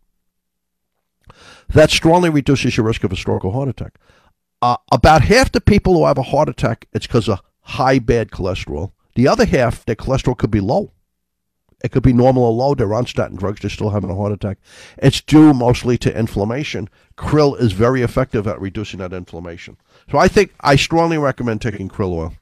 That strongly reduces your risk of a stroke or heart attack. Uh, about half the people who have a heart attack, it's because of high bad cholesterol. The other half, their cholesterol could be low. It could be normal or low. They're on statin drugs. They're still having a heart attack. It's due mostly to inflammation. Krill is very effective at reducing that inflammation. So I think I strongly recommend taking krill oil.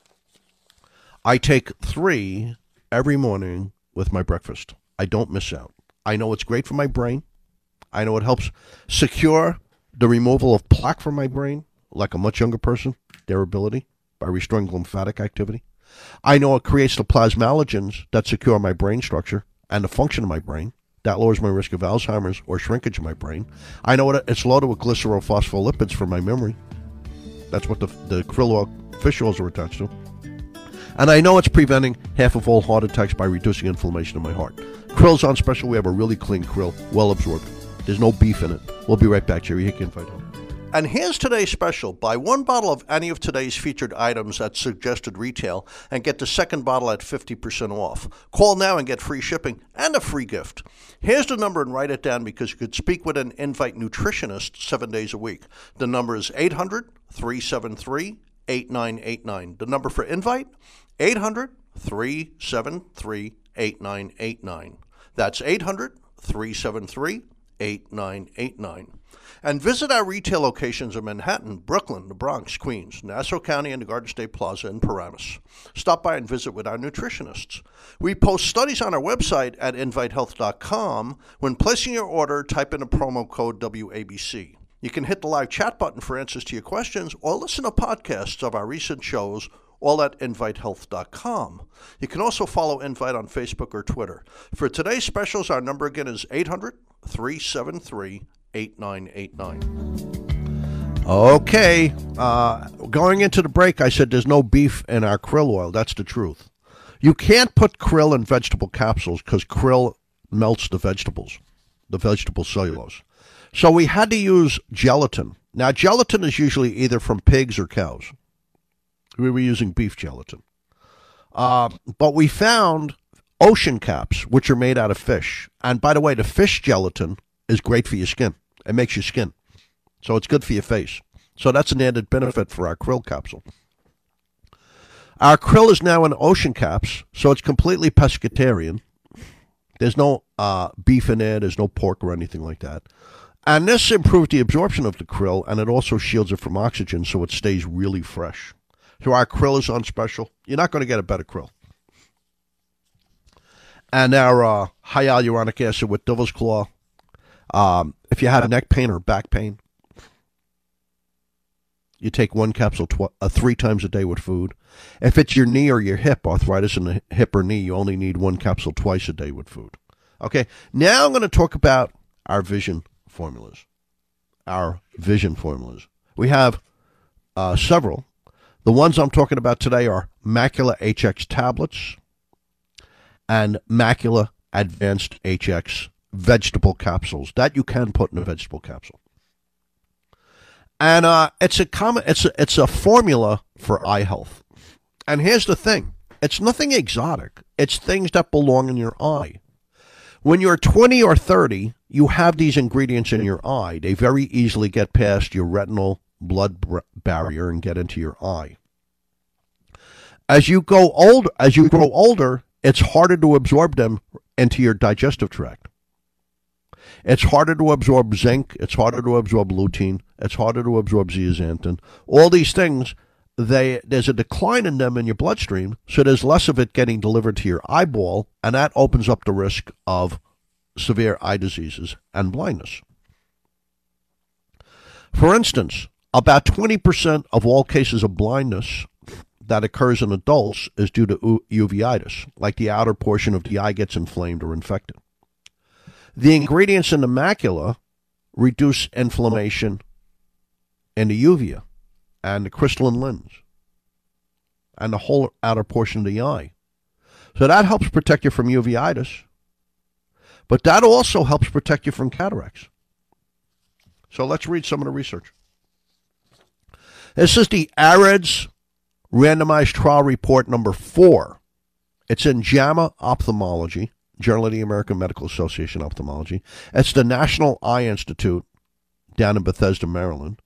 I take three every morning with my breakfast. I don't miss out. I know it's great for my brain. I know it helps secure the removal of plaque from my brain, like a much younger person, their ability, by restoring lymphatic activity. I know it creates the plasmalogens that secure my brain structure and the function of my brain. That lowers my risk of Alzheimer's or shrinkage of my brain. I know it, it's loaded with glycerophospholipids for my memory. That's what the, the krill oil fish oils are attached to. And I know it's preventing half of all heart attacks by reducing inflammation in my heart. Krill's on special. We have a really clean krill, well absorbed. There's no beef in it. We'll be right back. Jerry Hickey, Invite Health. And here's today's special. Buy one bottle of any of today's featured items at suggested retail and get the second bottle at fifty percent off. Call now and get free shipping and a free gift. Here's the number and write it down because you could speak with an Invite nutritionist seven days a week. The number is eight hundred, three seven three, eight nine eight nine. The number for Invite, eight hundred, three seven three, eight nine eight nine. That's eight hundred, three seven three, eight nine eight nine. And visit our retail locations in Manhattan, Brooklyn, the Bronx, Queens, Nassau County, and the Garden State Plaza in Paramus. Stop by and visit with our nutritionists. We post studies on our website at invite health dot com. When placing your order, type in the promo code W A B C. You can hit the live chat button for answers to your questions or listen to podcasts of our recent shows, all at invite health dot com. You can also follow Invite on Facebook or Twitter. For today's specials, our number again is eight hundred, three seven three, eight nine eight nine. Okay, uh, going into the break, I said there's no beef in our krill oil. That's the truth. You can't put krill in vegetable capsules because krill melts the vegetables, the vegetable cellulose. So we had to use gelatin. Now, gelatin is usually either from pigs or cows. We were using beef gelatin. Uh, but we found ocean caps, which are made out of fish. And by the way, the fish gelatin is great for your skin. It makes your skin. So it's good for your face. So that's an added benefit for our krill capsule. Our krill is now in ocean caps, so it's completely pescatarian. There's no uh, beef in it. There's no pork or anything like that. And this improves the absorption of the krill, and it also shields it from oxygen, so it stays really fresh. So our krill is on special. You're not going to get a better krill. And our uh, high hyaluronic acid with devil's claw. Um, if you have neck pain or back pain, you take one capsule tw- uh, three times a day with food. If it's your knee or your hip, arthritis in the hip or knee, you only need one capsule twice a day with food. Okay, now I'm going to talk about our vision formulas. Our vision formulas. We have uh, several. The ones I'm talking about today are Macula H X tablets and Macula Advanced H X vegetable capsules. That you can put in a vegetable capsule. And uh, it's a common, it's a, it's a formula for eye health. And here's the thing. It's nothing exotic. It's things that belong in your eye. When you're twenty or thirty, you have these ingredients in your eye. They very easily get past your retinal blood barrier and get into your eye. As you go old, as you grow older, it's harder to absorb them into your digestive tract. It's harder to absorb zinc. It's harder to absorb lutein. It's harder to absorb zeaxanthin. All these things, they there's a decline in them in your bloodstream, so there's less of it getting delivered to your eyeball, and that opens up the risk of severe eye diseases and blindness. For instance, about twenty percent of all cases of blindness that occurs in adults is due to uveitis, like the outer portion of the eye gets inflamed or infected. The ingredients in the macula reduce inflammation in the uvea and the crystalline lens and the whole outer portion of the eye. So that helps protect you from uveitis, but that also helps protect you from cataracts. So let's read some of the research. This is the AREDS randomized trial report number four. It's in JAMA Ophthalmology, Journal of the American Medical Association Ophthalmology. It's the National Eye Institute down in Bethesda, Maryland.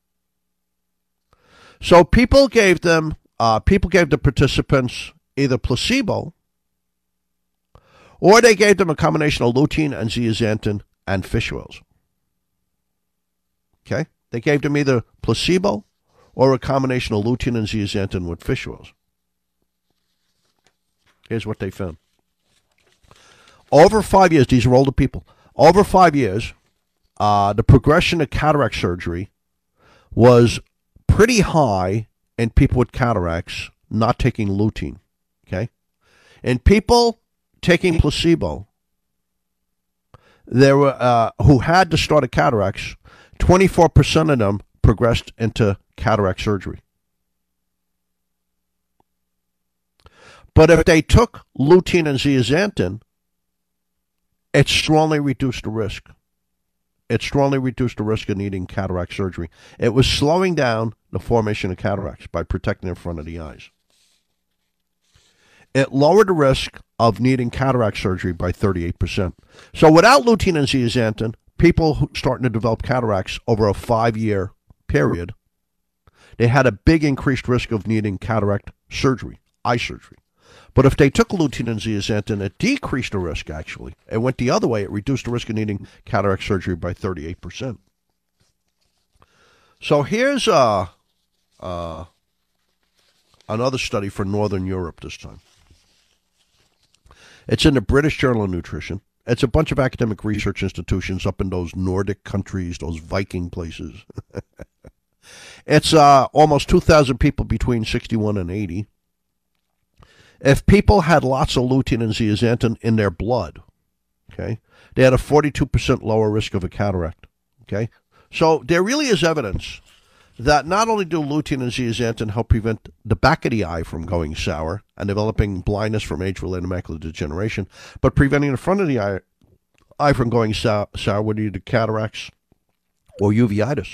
So people gave them, uh, people gave the participants either placebo or they gave them a combination of lutein and zeaxanthin and fish oils. Okay? They gave them either placebo or a combination of lutein and zeaxanthin with fish oils. Here's what they found. Over five years, these are older people, over five years, uh, the progression of cataract surgery was pretty high in people with cataracts not taking lutein, okay? In people taking placebo, there were uh, who had the start of cataracts, twenty-four percent of them progressed into cataract surgery. But if they took lutein and zeaxanthin, it strongly reduced the risk. It strongly reduced the risk of needing cataract surgery. It was slowing down the formation of cataracts by protecting the front of the eyes. It lowered the risk of needing cataract surgery by thirty-eight percent. So without lutein and zeaxanthin, people who starting to develop cataracts over a five-year period, they had a big increased risk of needing cataract surgery, eye surgery. But if they took lutein and zeaxanthin, it decreased the risk, actually. It went the other way. It reduced the risk of needing cataract surgery by thirty-eight percent. So here's uh, uh, another study for Northern Europe this time. It's in the British Journal of Nutrition. It's a bunch of academic research institutions up in those Nordic countries, those Viking places. It's uh, almost two thousand people between sixty-one and eighty. If people had lots of lutein and zeaxanthin in their blood, okay, they had a forty-two percent lower risk of a cataract, okay? So there really is evidence that not only do lutein and zeaxanthin help prevent the back of the eye from going sour and developing blindness from age-related macular degeneration, but preventing the front of the eye, eye from going sour, sour with either cataracts or uveitis.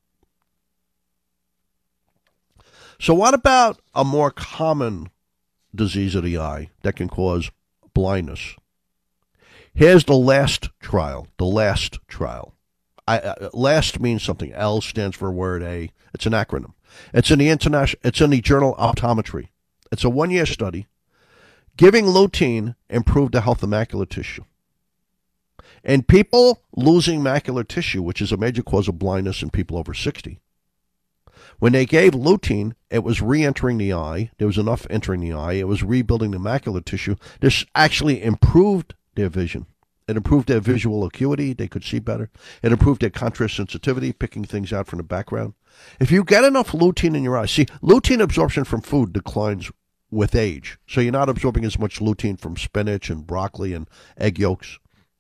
So what about a more common disease of the eye that can cause blindness? Here's the LAST trial. The LAST trial. I, uh, LAST means something. L stands for word A. It's an acronym. It's in the international. It's in the journal Optometry. It's a one-year study. Giving lutein improved the health of macular tissue. In people losing macular tissue, which is a major cause of blindness in people over sixty, when they gave lutein, it was re-entering the eye. There was enough entering the eye. It was rebuilding the macular tissue. This actually improved their vision. It improved their visual acuity. They could see better. It improved their contrast sensitivity, picking things out from the background. If you get enough lutein in your eye, see, lutein absorption from food declines with age. So you're not absorbing as much lutein from spinach and broccoli and egg yolks.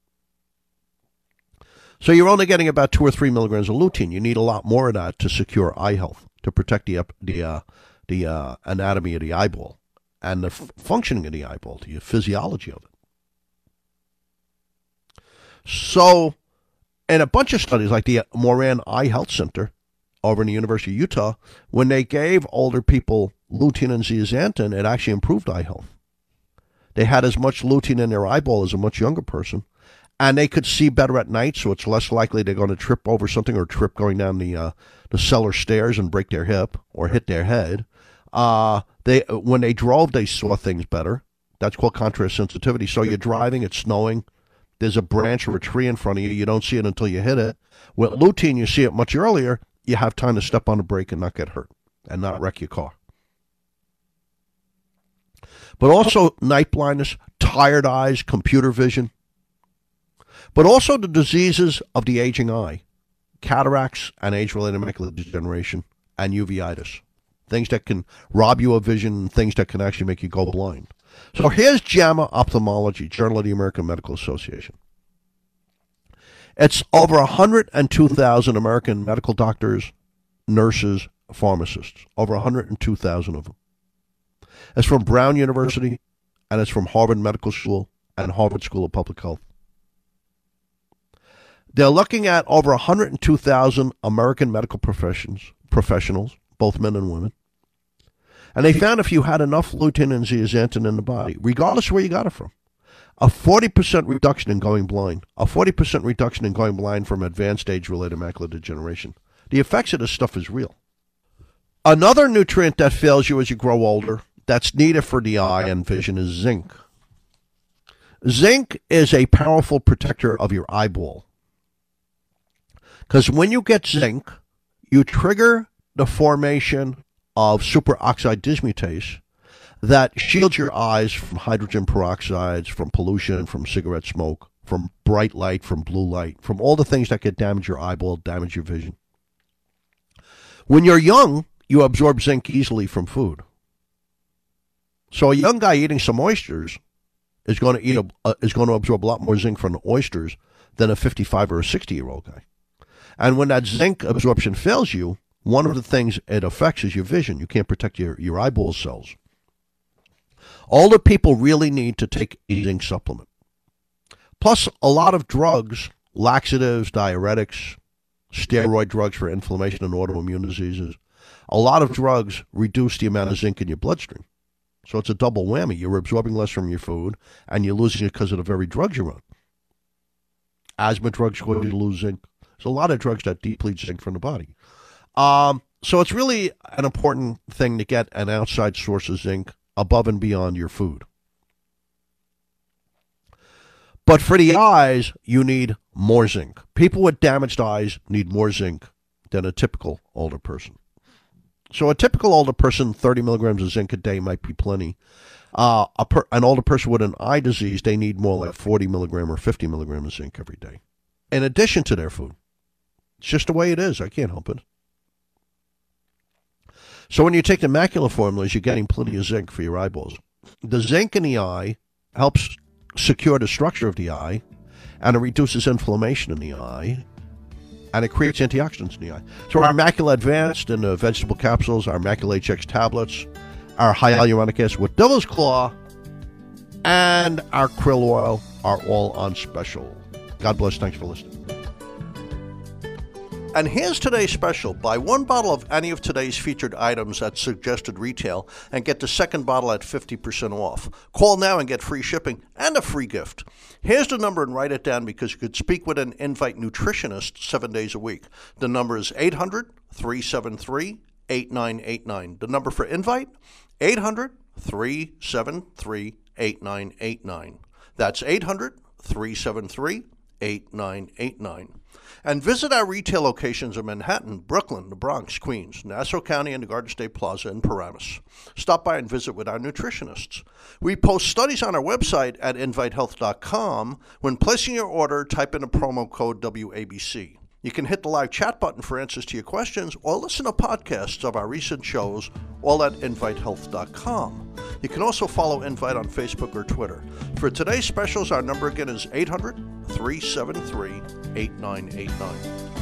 So you're only getting about two or three milligrams of lutein. You need a lot more of that to secure eye health, to protect the the uh, the uh, anatomy of the eyeball and the f- functioning of the eyeball, the physiology of it. So, in a bunch of studies, like the Moran Eye Health Center over in the University of Utah, when they gave older people lutein and zeaxanthin, it actually improved eye health. They had as much lutein in their eyeball as a much younger person. And they could see better at night, so it's less likely they're going to trip over something or trip going down the uh, the cellar stairs and break their hip or hit their head. Uh, they when they drove, they saw things better. That's called contrast sensitivity. So you're driving, it's snowing, there's a branch or a tree in front of you, you don't see it until you hit it. With lutein, you see it much earlier, you have time to step on the brake and not get hurt and not wreck your car. But also night blindness, tired eyes, computer vision. But also the diseases of the aging eye, cataracts and age-related macular degeneration and uveitis, things that can rob you of vision, things that can actually make you go blind. So here's JAMA Ophthalmology, Journal of the American Medical Association. It's over one hundred two thousand American medical doctors, nurses, pharmacists, over one hundred two thousand of them. It's from Brown University, and it's from Harvard Medical School and Harvard School of Public Health. They're looking at over one hundred two thousand American medical professions, professionals, both men and women. And they found if you had enough lutein and zeaxanthin in the body, regardless of where you got it from, a forty percent reduction in going blind, a forty percent reduction in going blind from advanced age-related macular degeneration. The effects of this stuff is real. Another nutrient that fails you as you grow older, that's needed for the eye and vision, is zinc. Zinc is a powerful protector of your eyeball. Because when you get zinc, you trigger the formation of superoxide dismutase that shields your eyes from hydrogen peroxides, from pollution, from cigarette smoke, from bright light, from blue light, from all the things that could damage your eyeball, damage your vision. When you're young, you absorb zinc easily from food. So a young guy eating some oysters is going to eat a, uh, is going to absorb a lot more zinc from the oysters than a fifty-five or a sixty-year-old guy. And when that zinc absorption fails you, one of the things it affects is your vision. You can't protect your, your eyeball cells. Older people really need to take a zinc supplement. Plus, a lot of drugs, laxatives, diuretics, steroid drugs for inflammation and autoimmune diseases, a lot of drugs reduce the amount of zinc in your bloodstream. So it's a double whammy. You're absorbing less from your food, and you're losing it because of the very drugs you're on. Asthma drugs cause you to lose zinc. There's a lot of drugs that deplete zinc from the body. Um, so it's really an important thing to get an outside source of zinc above and beyond your food. But for the eyes, you need more zinc. People with damaged eyes need more zinc than a typical older person. So a typical older person, thirty milligrams of zinc a day might be plenty. Uh, a per, an older person with an eye disease, they need more like forty milligrams or fifty milligrams of zinc every day, in addition to their food. It's just the way it is. I can't help it. So when you take the macular formulas, you're getting plenty of zinc for your eyeballs. The zinc in the eye helps secure the structure of the eye, and it reduces inflammation in the eye, and it creates antioxidants in the eye. So our Macula Advanced and the vegetable capsules, our Macula H X tablets, our hyaluronic acid with devil's claw, and our krill oil are all on special. God bless. Thanks for listening. And here's today's special. Buy one bottle of any of today's featured items at suggested retail and get the second bottle at fifty percent off. Call now and get free shipping and a free gift. Here's the number and write it down because you could speak with an Invite nutritionist seven days a week. The number is eight hundred, three seven three, eight nine eight nine. The number for Invite, eight hundred, three seven three, eight nine eight nine. That's eight hundred, three seven three, eight nine eight nine. And visit our retail locations in Manhattan, Brooklyn, the Bronx, Queens, Nassau County, and the Garden State Plaza in Paramus. Stop by and visit with our nutritionists. We post studies on our website at invite health dot com. When placing your order, type in a promo code W A B C. You can hit the live chat button for answers to your questions or listen to podcasts of our recent shows, all at invite health dot com. You can also follow Invite on Facebook or Twitter. For today's specials, our number again is eight hundred, three seven three, eight nine eight nine.